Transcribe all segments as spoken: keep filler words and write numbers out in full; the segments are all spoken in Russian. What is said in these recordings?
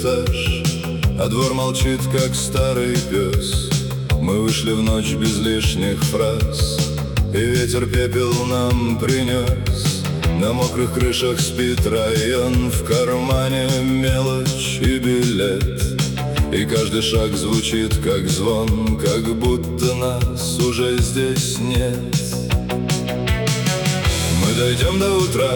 этаж, а двор молчит, как старый пес. Мы вышли в ночь без лишних фраз, и ветер пепел нам принес. На мокрых крышах спит район, в кармане мелочь и билет. И каждый шаг звучит как звон, как будто нас уже здесь нет. Мы дойдем до утра,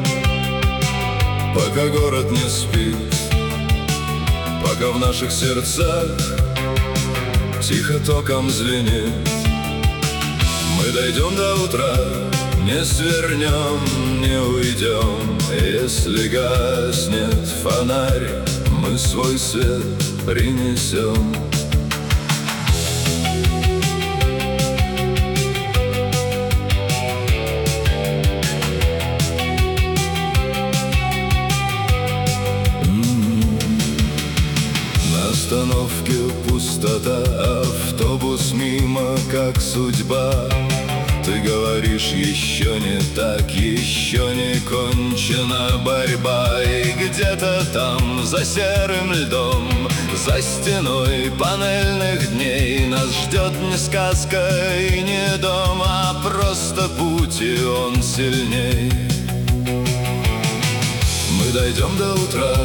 пока город не спит, пока в наших сердцах тихо током звенит. Мы дойдем до утра, не свернем, не уйдем. Если гаснет фонарь, мы свой свет принесем. На остановке пустота, автобус мимо, как судьба. Ты говоришь, еще не так, еще не кончена борьба. И где-то там, за серым льдом, за стеной панельных дней, нас ждет не сказка и не дом, а просто путь, и он сильней. Мы дойдем до утра,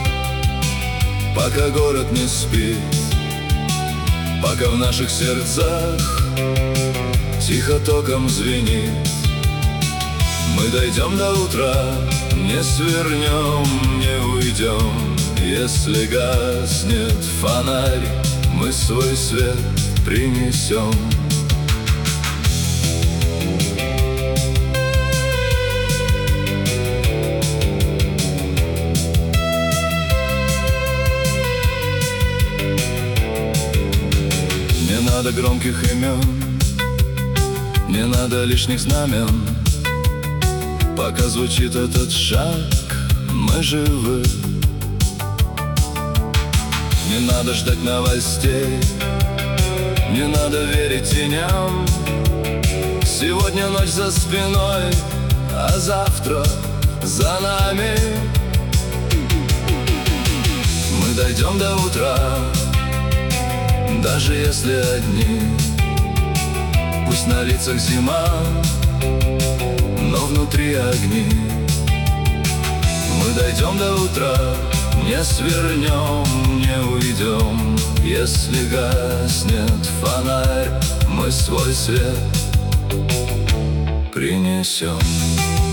пока город не спит, пока в наших сердцах тихо током звенит. Мы дойдем до утра, не свернем, не уйдем. Если гаснет фонарь, мы свой свет принесем. Не надо громких имен, не надо лишних знамен. Пока звучит этот шаг, мы живы. Не надо ждать новостей, не надо верить теням. Сегодня ночь за спиной, а завтра за нами. Мы дойдем до утра, даже если одни. Пусть на лицах зима, но внутри огни. Мы дойдем до утра, не свернем, не уйдем. Если гаснет фонарь, мы свой свет принесем.